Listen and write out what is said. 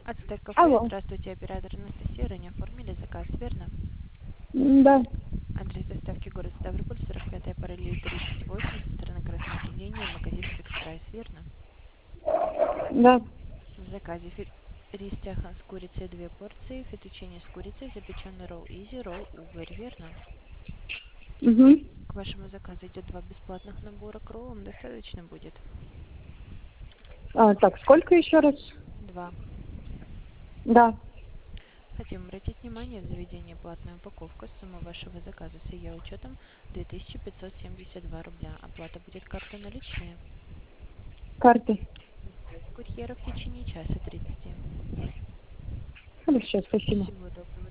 Ацтек кафе. Алло. Здравствуйте, оператор Анастасия. Ранее оформили заказ, верно? Да. Адрес доставки город Ставрополь, 45-я параллель 38, со стороны Красной линии, магазин Фикс Прайс, верно? Да. В заказе рис тяхан с курицей 2 порции, фетучини с курицей, запеченный ролл изи, ролл угорь, верно? Угу. К вашему заказу идет 2 бесплатных набора, к роллам достаточно будет? Так, сколько еще раз? 2. Да. Хотим обратить внимание, в заведении платная упаковка. Сумма вашего заказа с ее учетом 2572 рубля. Оплата будет картой наличные. Карты. Курьера в течение часа 30. Хорошо, спасибо. Всего доброго.